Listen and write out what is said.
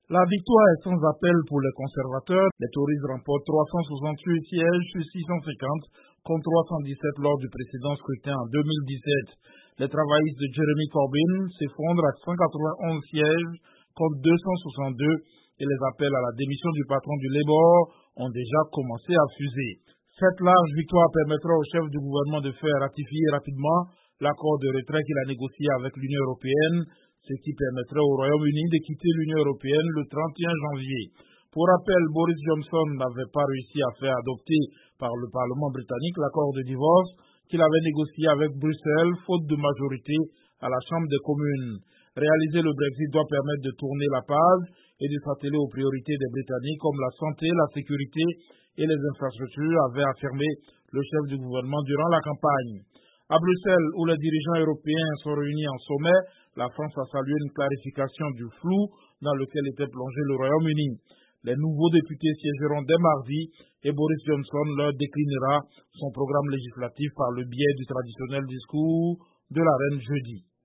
La victoire est sans appel pour les conservateurs. Les touristes remportent 368 sièges sur 650 contre 317 lors du précédent scrutin en 2017. Les travaillistes de Jeremy Corbyn s'effondrent à 191 sièges contre 262 et les appels à la démission du patron du Labour ont déjà commencé à fuser. Cette large victoire permettra au chef du gouvernement de faire ratifier rapidement l'accord de retrait qu'il a négocié avec l'Union européenne, ce qui permettrait au Royaume-Uni de quitter l'Union européenne le 31 janvier. Pour rappel, Boris Johnson n'avait pas réussi à faire adopter par le Parlement britannique l'accord de divorce qu'il avait négocié avec Bruxelles, faute de majorité à la Chambre des communes. Réaliser le Brexit doit permettre de tourner la page et de s'atteler aux priorités des Britanniques comme la santé, la sécurité et les infrastructures, avait affirmé le chef du gouvernement durant la campagne. À Bruxelles, où les dirigeants européens sont réunis en sommet, la France a salué une clarification du flou dans lequel était plongé le Royaume-Uni. Les nouveaux députés siégeront dès mardi et Boris Johnson leur déclinera son programme législatif par le biais du traditionnel discours de la reine jeudi.